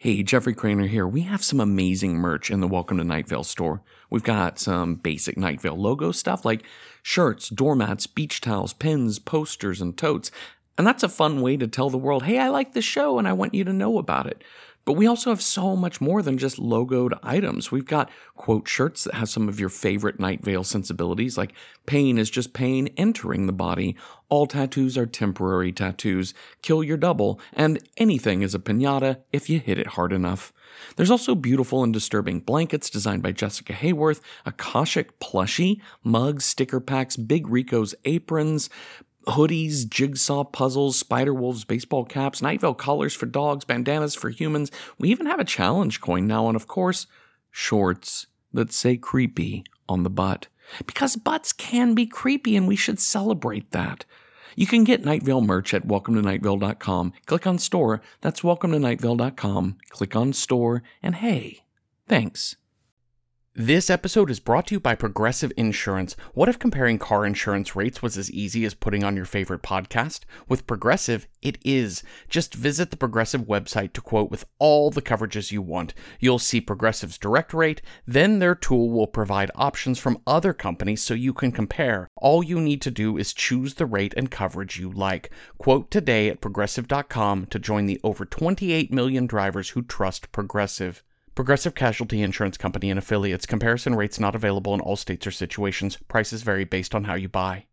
Hey, Jeffrey Craner here. We have some amazing merch in the Welcome to Night Vale store. We've got some basic Night Vale logo stuff like shirts, doormats, beach towels, pins, posters, and totes. And that's a fun way to tell the world, hey, I like this show and I want you to know about it. But we also have so much more than just logoed items. We've got quote shirts that have some of your favorite Night Vale sensibilities, like pain is just pain entering the body, all tattoos are temporary tattoos, kill your double, and anything is a piñata if you hit it hard enough. There's also beautiful and disturbing blankets designed by Jessica Hayworth, Akashic plushie, mugs, sticker packs, Big Rico's aprons, hoodies, jigsaw puzzles, Spider-Wolves baseball caps, Night Vale collars for dogs, bandanas for humans. We even have a challenge coin now, and of course, shorts that say creepy on the butt. Because butts can be creepy, and we should celebrate that. You can get Night Vale merch at welcometonightvale.com. Click on store. That's welcometonightvale.com. Click on store, and hey, thanks. This episode is brought to you by Progressive Insurance. What if comparing car insurance rates was as easy as putting on your favorite podcast? With Progressive, it is. Just visit the Progressive website to quote with all the coverages you want. You'll see Progressive's direct rate, then their tool will provide options from other companies so you can compare. All you need to do is choose the rate and coverage you like. Quote today at Progressive.com to join the over 28 million drivers who trust Progressive. Progressive Casualty Insurance Company and Affiliates. Comparison rates not available in all states or situations. Prices vary based on how you buy.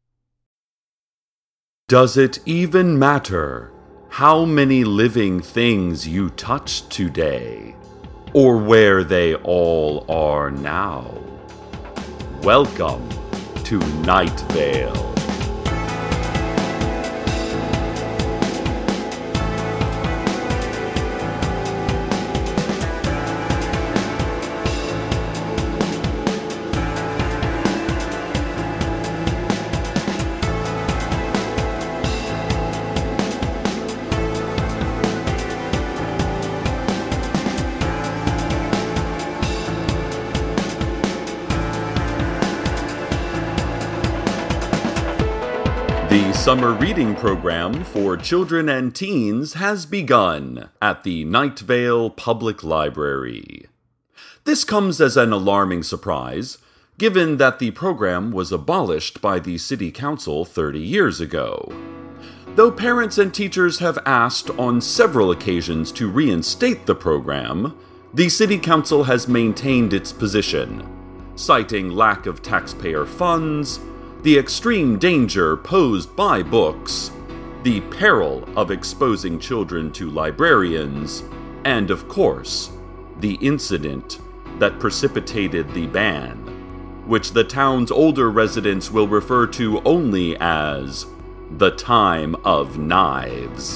Does it even matter how many living things you touched today, or where they all are now? Welcome to Night Vale. The summer reading program for children and teens has begun at the Night Vale Public Library. This comes as an alarming surprise, given that the program was abolished by the City Council 30 years ago. Though parents and teachers have asked on several occasions to reinstate the program, the City Council has maintained its position, citing lack of taxpayer funds, the extreme danger posed by books, the peril of exposing children to librarians, and of course, the incident that precipitated the ban, which the town's older residents will refer to only as the Time of Knives.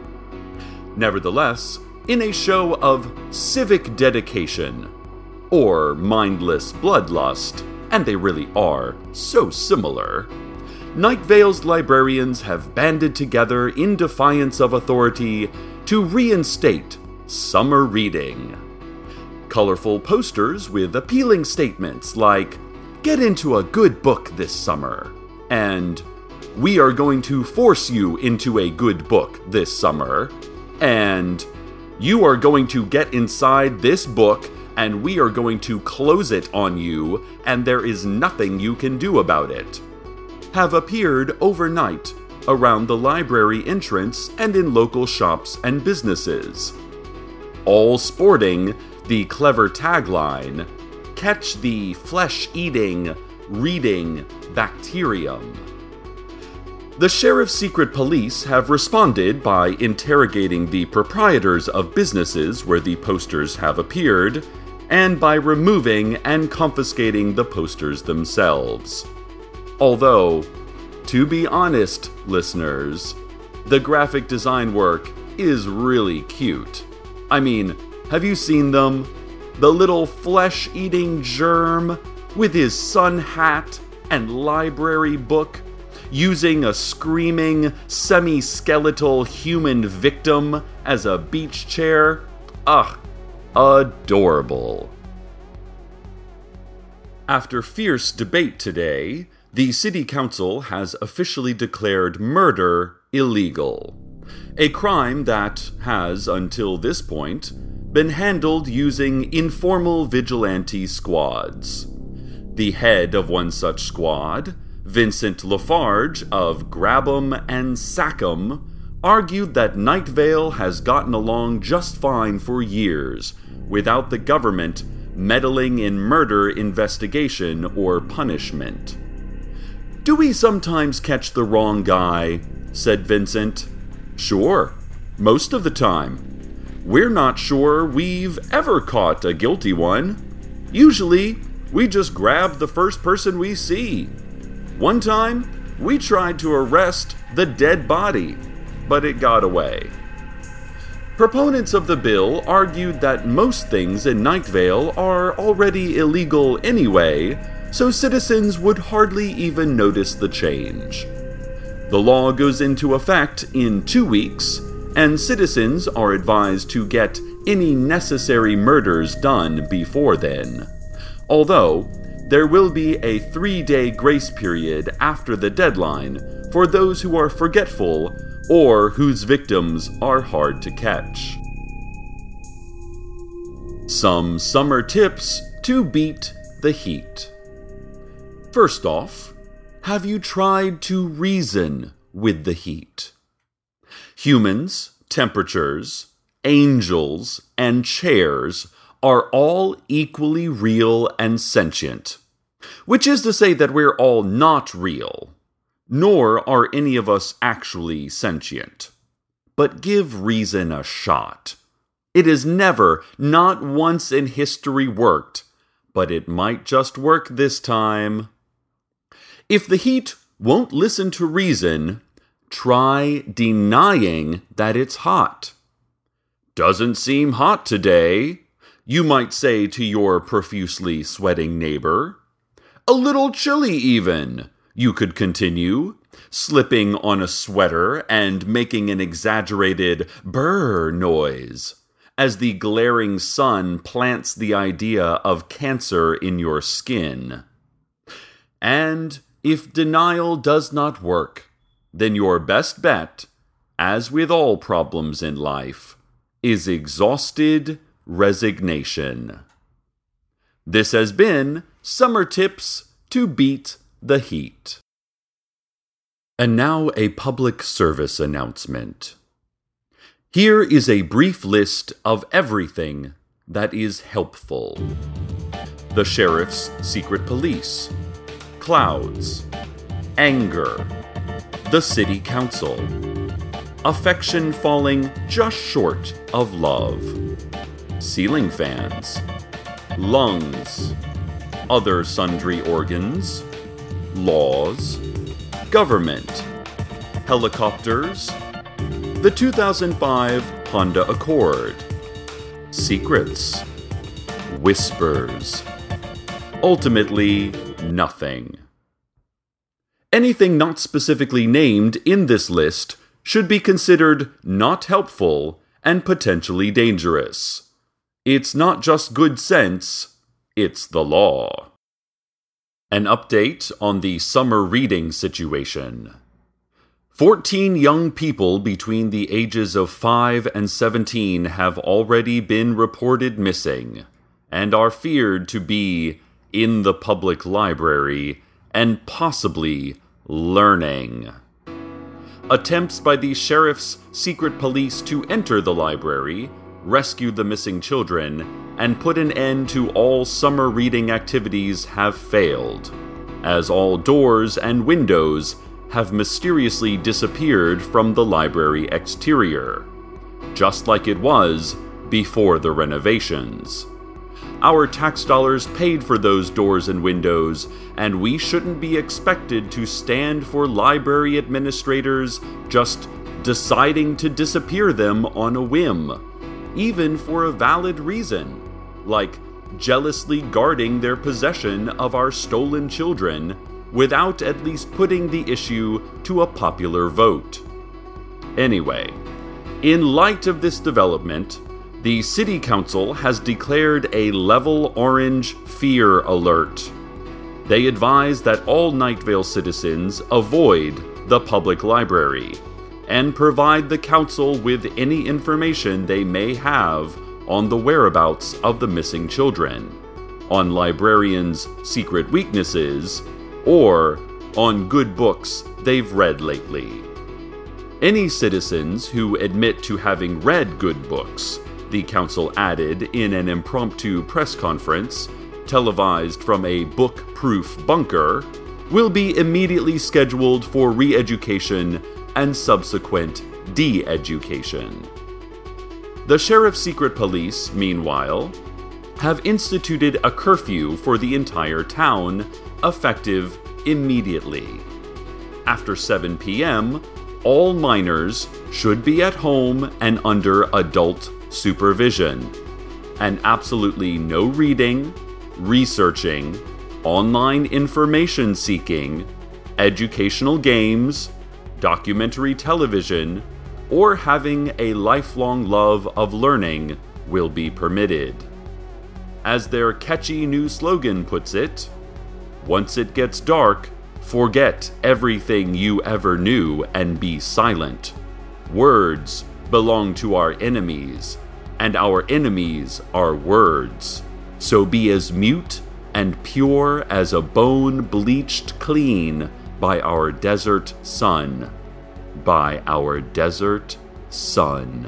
Nevertheless, in a show of civic dedication, or mindless bloodlust, and they really are so similar, Night Vale's librarians have banded together in defiance of authority to reinstate summer reading. Colorful posters with appealing statements like, "Get into a good book this summer," and "We are going to force you into a good book this summer," and "You are going to get inside this book and we are going to close it on you, and there is nothing you can do about it," have appeared overnight around the library entrance and in local shops and businesses, all sporting the clever tagline, "Catch the flesh-eating, reading bacterium." The Sheriff's Secret Police have responded by interrogating the proprietors of businesses where the posters have appeared, and by removing and confiscating the posters themselves. Although, to be honest, listeners, the graphic design work is really cute. I mean, have you seen them? The little flesh-eating germ with his sun hat and library book, using a screaming, semi-skeletal human victim as a beach chair. Ugh. Adorable. After fierce debate today, the City Council has officially declared murder illegal, a crime that has, until this point, been handled using informal vigilante squads. The head of one such squad, Vincent Lafarge of Grab'em and Sac'em, argued that Night Vale has gotten along just fine for years, without the government meddling in murder investigation or punishment. "Do we sometimes catch the wrong guy?" said Vincent. "Sure, most of the time. We're not sure we've ever caught a guilty one. Usually, we just grab the first person we see. One time, we tried to arrest the dead body, but it got away." Proponents of the bill argued that most things in Night Vale are already illegal anyway, so citizens would hardly even notice the change. The law goes into effect in 2 weeks, and citizens are advised to get any necessary murders done before then. Although, there will be a 3-day grace period after the deadline for those who are forgetful or whose victims are hard to catch. Some summer tips to beat the heat. First off, have you tried to reason with the heat? Humans, temperatures, angels, and chairs are all equally real and sentient, which is to say that we're all not real, nor are any of us actually sentient. But give reason a shot. It has never, not once in history, worked, but it might just work this time. If the heat won't listen to reason, try denying that it's hot. "Doesn't seem hot today," you might say to your profusely sweating neighbor. "A little chilly even," you could continue, slipping on a sweater and making an exaggerated brr noise as the glaring sun plants the idea of cancer in your skin. And if denial does not work, then your best bet, as with all problems in life, is exhausted resignation. This has been Summer Tips to Beat the Heat. And now a public service announcement. Here is a brief list of everything that is helpful. The Sheriff's Secret Police, Clouds, Anger, the City Council, Affection falling just short of love, Ceiling fans, Lungs, Other sundry organs, Laws, Government, Helicopters, the 2005 Honda Accord, Secrets, Whispers, ultimately nothing. Anything not specifically named in this list should be considered not helpful and potentially dangerous. It's not just good sense, it's the law. An update on the summer reading situation. 14 young people between the ages of 5 and 17 have already been reported missing and are feared to be in the public library and possibly learning. Attempts by the Sheriff's Secret Police to enter the library, rescue the missing children, and put an end to all summer reading activities have failed, as all doors and windows have mysteriously disappeared from the library exterior, just like it was before the renovations. Our tax dollars paid for those doors and windows, and we shouldn't be expected to stand for library administrators just deciding to disappear them on a whim, even for a valid reason, like jealously guarding their possession of our stolen children without at least putting the issue to a popular vote. Anyway, in light of this development, the City Council has declared a level orange fear alert. They advise that all Night Vale citizens avoid the public library and provide the council with any information they may have on the whereabouts of the missing children, on librarians' secret weaknesses, or on good books they've read lately. Any citizens who admit to having read good books, the council added in an impromptu press conference, televised from a book-proof bunker, will be immediately scheduled for re-education and subsequent de-education. The Sheriff's Secret Police, meanwhile, have instituted a curfew for the entire town, effective immediately. After 7 p.m., all minors should be at home and under adult supervision, and absolutely no reading, researching, online information seeking, educational games, documentary television, or having a lifelong love of learning will be permitted. As their catchy new slogan puts it, "Once it gets dark, forget everything you ever knew and be silent. Words belong to our enemies, and our enemies are words. So be as mute and pure as a bone bleached clean by our desert sun. By our desert sun."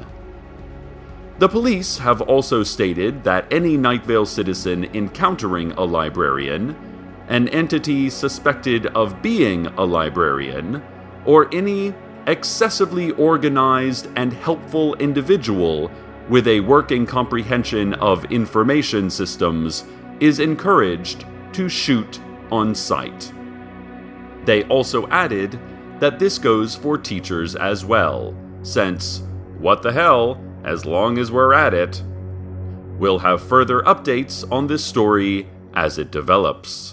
The police have also stated that any Night Vale citizen encountering a librarian, an entity suspected of being a librarian, or any excessively organized and helpful individual with a working comprehension of information systems is encouraged to shoot on sight. They also added that this goes for teachers as well, since, what the hell, as long as we're at it. We'll have further updates on this story as it develops.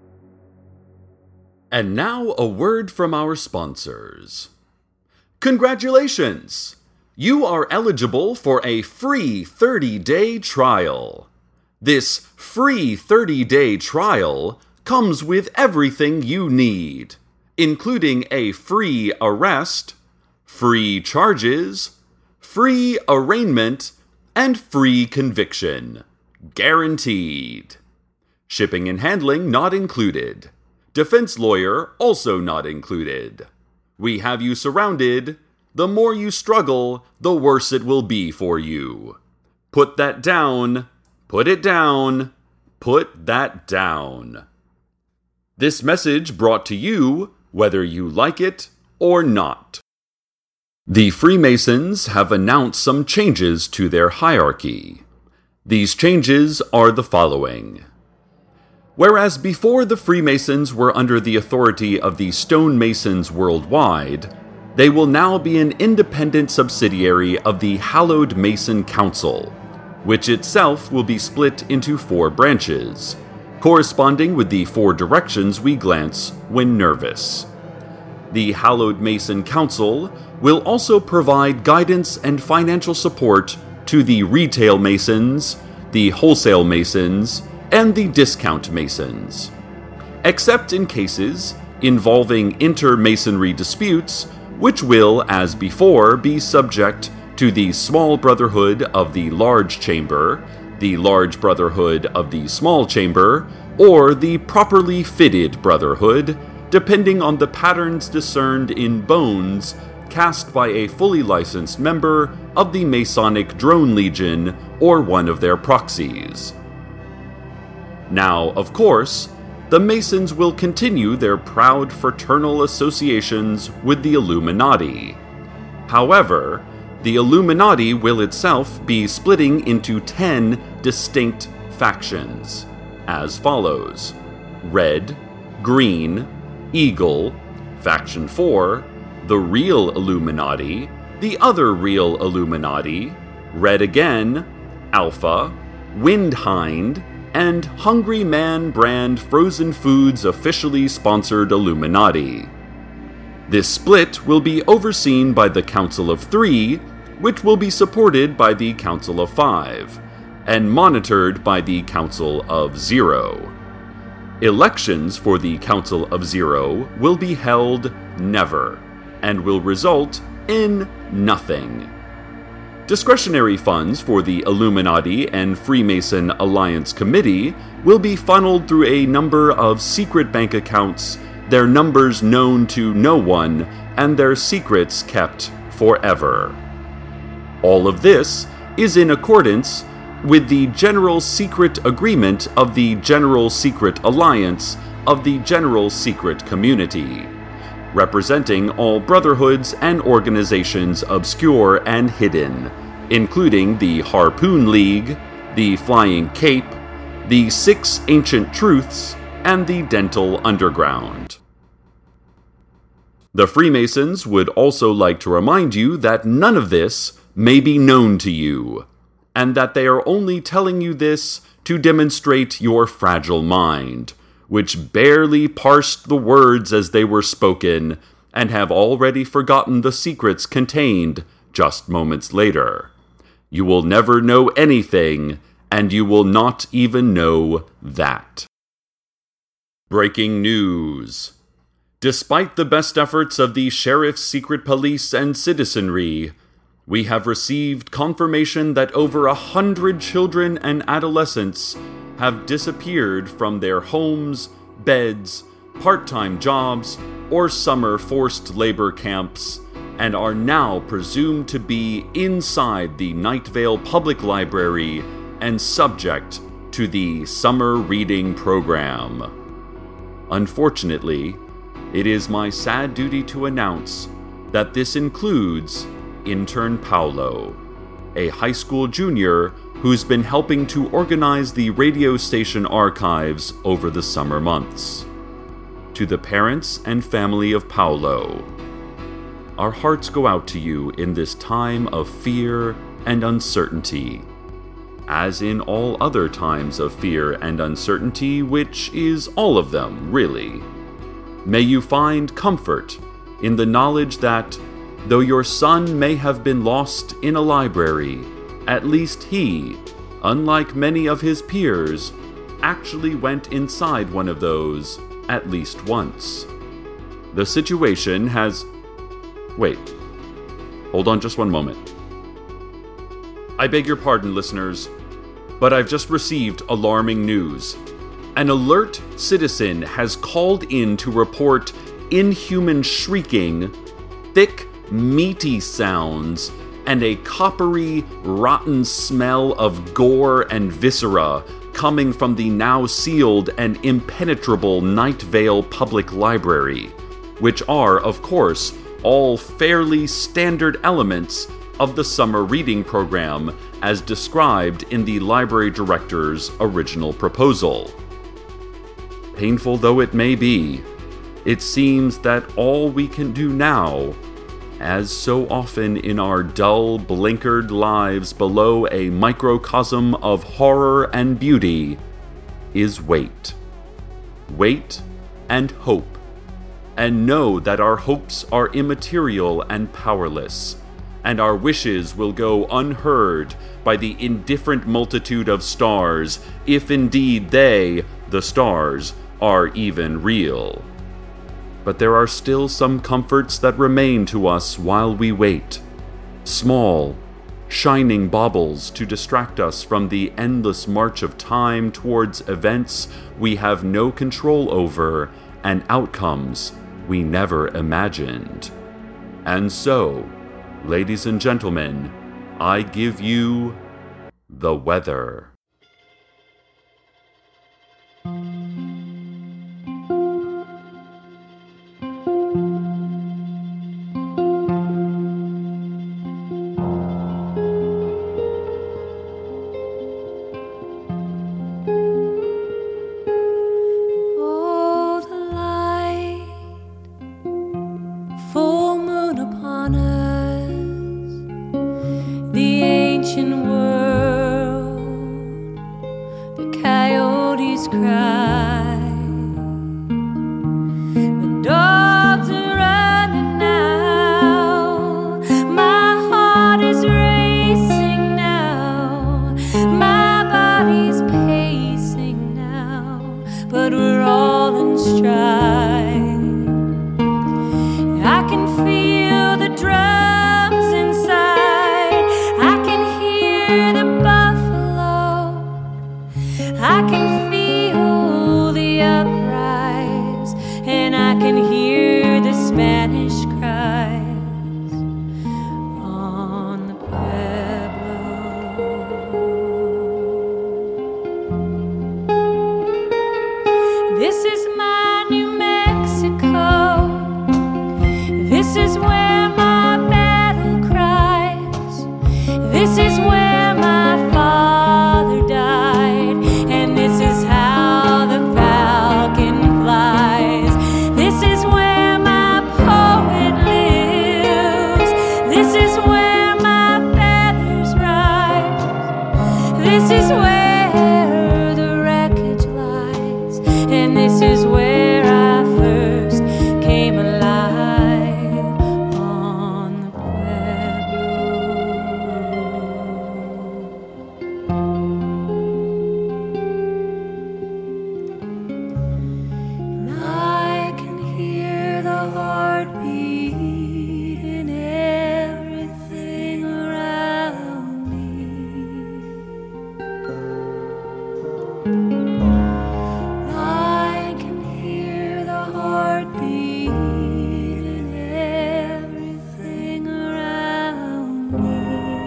And now a word from our sponsors. Congratulations! You are eligible for a free 30-day trial. This free 30-day trial comes with everything you need, including a free arrest, free charges, free arraignment, and free conviction. Guaranteed. Shipping and handling not included. Defense lawyer also not included. We have you surrounded. The more you struggle, the worse it will be for you. Put that down. Put it down. Put that down. This message brought to you, whether you like it or not. The Freemasons have announced some changes to their hierarchy. These changes are the following. Whereas before the Freemasons were under the authority of the Stonemasons worldwide, they will now be an independent subsidiary of the Hallowed Mason Council, which itself will be split into 4 branches, corresponding with the 4 directions we glance when nervous. The Hallowed Mason Council will also provide guidance and financial support to the Retail Masons, the Wholesale Masons, and the Discount Masons, except in cases involving inter-Masonry disputes, which will, as before, be subject to the Small Brotherhood of the Large Chamber, the Large Brotherhood of the Small Chamber, or the Properly Fitted Brotherhood, depending on the patterns discerned in bones cast by a fully licensed member of the Masonic Drone Legion or one of their proxies. Now, of course, the Masons will continue their proud fraternal associations with the Illuminati. However, the Illuminati will itself be splitting into 10 distinct factions, as follows: Red, Green, Eagle, Faction 4, the Real Illuminati, the Other Real Illuminati, Red Again, Alpha, Windhind, and Hungry Man brand frozen foods officially sponsored Illuminati. This split will be overseen by the Council of 3, which will be supported by the Council of 5, and monitored by the Council of 0. Elections for the Council of 0 will be held never, and will result in nothing. Discretionary funds for the Illuminati and Freemason Alliance Committee will be funneled through a number of secret bank accounts, their numbers known to no one, and their secrets kept forever. All of this is in accordance with the General Secret Agreement of the General Secret Alliance of the General Secret Community, representing all brotherhoods and organizations obscure and hidden, including the Harpoon League, the Flying Cape, the Six Ancient Truths, and the Dental Underground. The Freemasons would also like to remind you that none of this may be known to you, and that they are only telling you this to demonstrate your fragile mind, which barely parsed the words as they were spoken, and have already forgotten the secrets contained just moments later. You will never know anything, and you will not even know that. Breaking news. Despite the best efforts of the Sheriff's Secret Police and citizenry, we have received confirmation that over 100 children and adolescents have disappeared from their homes, beds, part-time jobs, or summer forced labor camps, and are now presumed to be inside the Night Vale Public Library and subject to the summer reading program. Unfortunately, it is my sad duty to announce that this includes intern Paolo, a high school junior who's been helping to organize the radio station archives over the summer months. To the parents and family of Paolo, our hearts go out to you in this time of fear and uncertainty, as in all other times of fear and uncertainty, which is all of them, really. May you find comfort in the knowledge that, though your son may have been lost in a library, at least he, unlike many of his peers, actually went inside one of those at least once. The situation has... Wait. Hold on just one moment. I beg your pardon, listeners, but I've just received alarming news. An alert citizen has called in to report inhuman shrieking, thick, meaty sounds, and a coppery, rotten smell of gore and viscera coming from the now sealed and impenetrable Night Vale Public Library, which are, of course, all fairly standard elements of the summer reading program as described in the library director's original proposal. Painful though it may be, it seems that all we can do now, as so often in our dull, blinkered lives below a microcosm of horror and beauty, is wait. Wait and hope, and know that our hopes are immaterial and powerless, and our wishes will go unheard by the indifferent multitude of stars, if indeed they, the stars, are even real. But there are still some comforts that remain to us while we wait. Small, shining baubles to distract us from the endless march of time towards events we have no control over and outcomes we never imagined. And so, ladies and gentlemen, I give you the weather. I can feel the drums inside. I I can feel the uprise, and I can hear the Spanish cries on the Pueblo. This is my New Mexico. This is where my battle cries. This is where my father died. And this is how the falcon flies. This is where my poet lives. This is where my feathers rise. This is where the wreckage lies. And this is where I first came alive on the Pueblo. And I can hear the heartbeat in everything around me. I can hear the heartbeat in everything around me.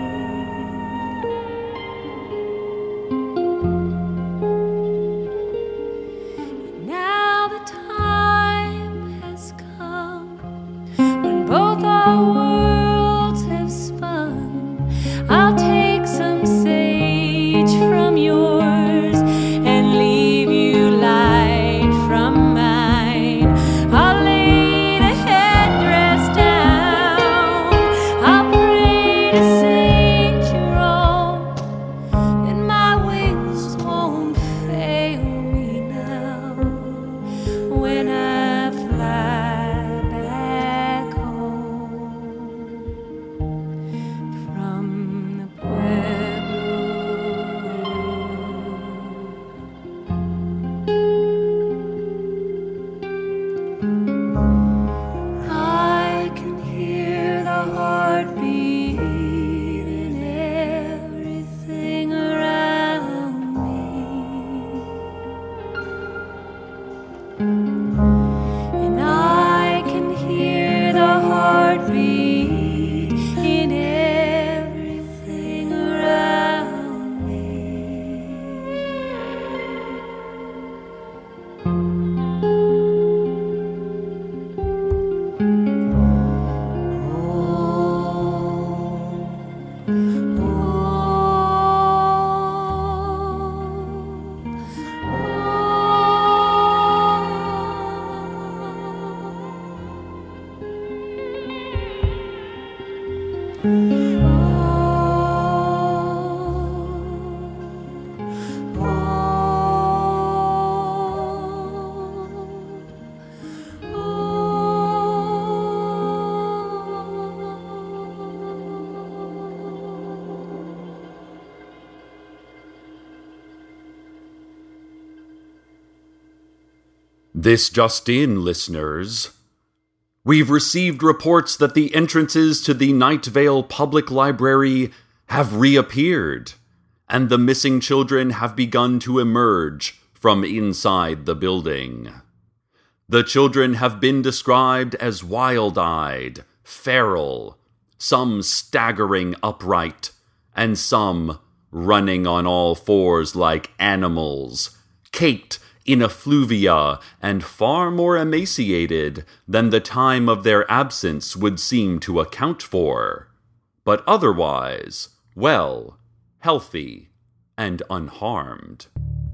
Now the time has come when both our worlds have spun. I'll take some sage from yours and leave you light from mine. I'll lay the headdress down. I'll pray to Saint Jerome that my wings won't fail me now when I fly back home from the Pueblo. I can hear the heartbeat in everything around me. And I can hear the heartbeat in everything around me. This just in, listeners. We've received reports that the entrances to the Night Vale Public Library have reappeared, and the missing children have begun to emerge from inside the building. The children have been described as wild-eyed, feral, some staggering upright, and some running on all fours like animals, caked in effluvia and far more emaciated than the time of their absence would seem to account for, but otherwise, well, healthy, and unharmed.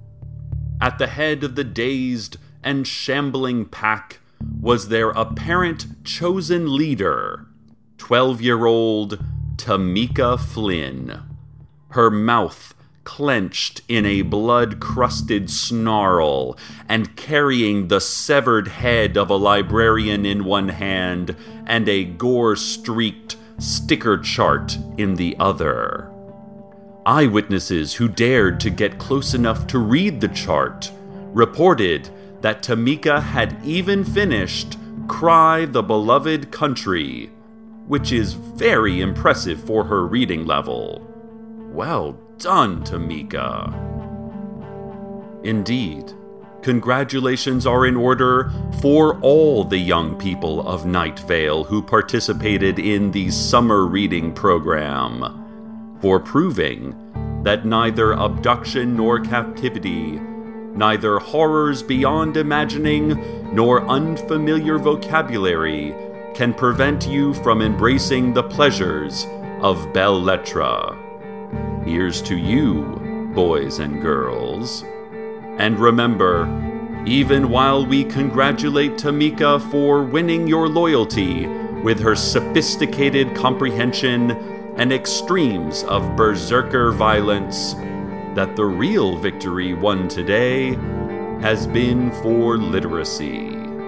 At the head of the dazed and shambling pack was their apparent chosen leader, 12-year-old Tamika Flynn, her mouth clenched in a blood-crusted snarl, and carrying the severed head of a librarian in one hand and a gore-streaked sticker chart in the other. Eyewitnesses who dared to get close enough to read the chart reported that Tamika had even finished Cry the Beloved Country, which is very impressive for her reading level. Well done, Tamika. Indeed, congratulations are in order for all the young people of Night Vale who participated in the summer reading program, for proving that neither abduction nor captivity, neither horrors beyond imagining nor unfamiliar vocabulary can prevent you from embracing the pleasures of Belles Lettres. Here's to you, boys and girls. And remember, even while we congratulate Tamika for winning your loyalty with her sophisticated comprehension and extremes of berserker violence, that the real victory won today has been for literacy.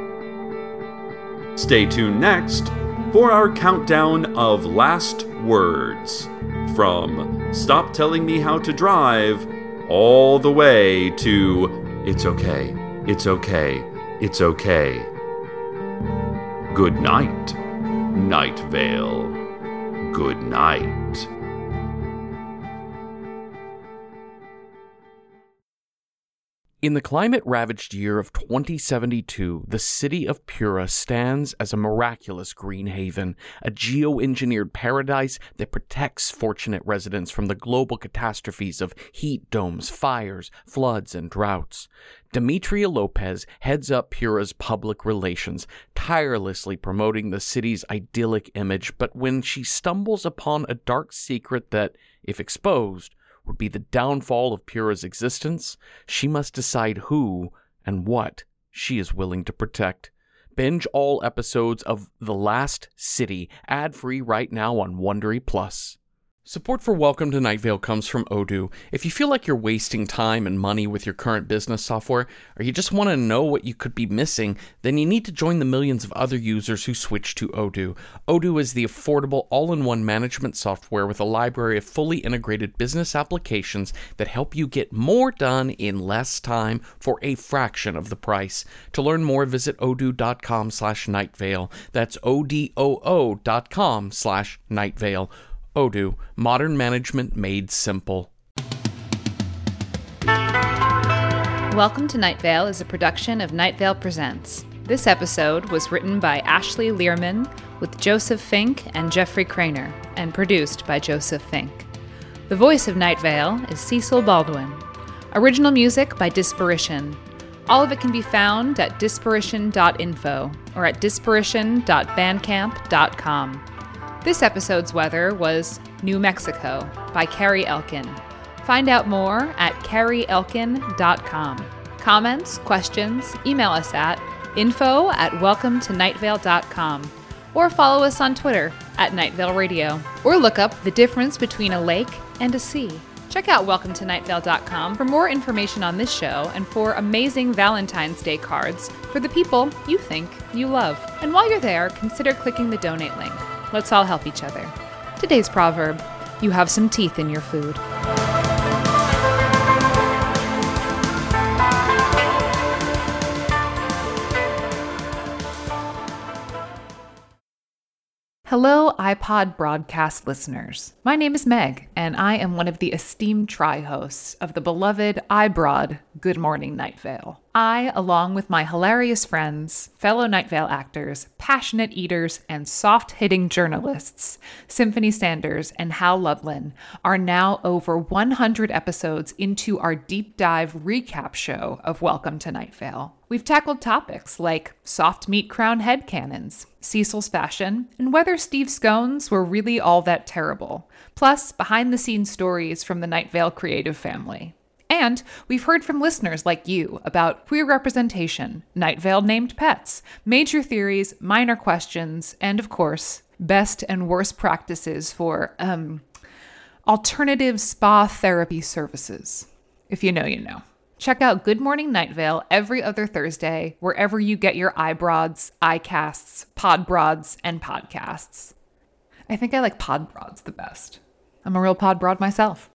Stay tuned next for our countdown of last words, from Stop Telling Me How to Drive all the way to It's okay, it's okay, it's okay. Good night, Night Vale. Good night. In the climate-ravaged year of 2072, the city of Pura stands as a miraculous green haven, a geo-engineered paradise that protects fortunate residents from the global catastrophes of heat domes, fires, floods, and droughts. Demetria Lopez heads up Pura's public relations, tirelessly promoting the city's idyllic image, but when she stumbles upon a dark secret that, if exposed, would be the downfall of Pura's existence, she must decide who and what she is willing to protect. Binge all episodes of The Last City, ad-free right now on Wondery Plus. Support for Welcome to Night Vale comes from Odoo. If you feel like you're wasting time and money with your current business software, or you just want to know what you could be missing, then you need to join the millions of other users who switch to Odoo. Odoo is the affordable all-in-one management software with a library of fully integrated business applications that help you get more done in less time for a fraction of the price. To learn more, visit odoo.com/nightvale. That's odoo.com/nightvale. Odoo, modern management made simple. Welcome to Night Vale is a production of Night Vale Presents. This episode was written by Ashley Learman with Joseph Fink and Jeffrey Craner, and produced by Joseph Fink. The voice of Night Vale is Cecil Baldwin. Original music by Disparition. All of it can be found at disparition.info or at disparition.bandcamp.com. This episode's weather was New Mexico by Carrie Elkin. Find out more at carrieelkin.com. Comments, questions, email us at info@welcometonightvale.com or follow us on Twitter at Night Vale Radio, or look up the difference between a lake and a sea. Check out welcometonightvale.com for more information on this show and for amazing Valentine's Day cards for the people you think you love. And while you're there, consider clicking the donate link. Let's all help each other. Today's proverb: you have some teeth in your food. Hello, iPod broadcast listeners. My name is Meg, and I am one of the esteemed tri-hosts of the beloved iBroad Good Morning Night Vale. I, along with my hilarious friends, fellow Night Vale actors, passionate eaters, and soft-hitting journalists, Symphony Sanders and Hal Lublin, are now over 100 episodes into our deep dive recap show of Welcome to Night Vale. We've tackled topics like soft meat crown headcanons, Cecil's fashion, and whether Steve scones were really all that terrible, plus behind-the-scenes stories from the Night Vale creative family. And we've heard from listeners like you about queer representation, Night Vale named pets, major theories, minor questions, and of course, best and worst practices for, alternative spa therapy services. If you know, you know. Check out Good Morning Night Vale every other Thursday, wherever you get your iBroads, iCasts, Podbroads, and podcasts. I think I like Podbroads the best. I'm a real Podbroad myself.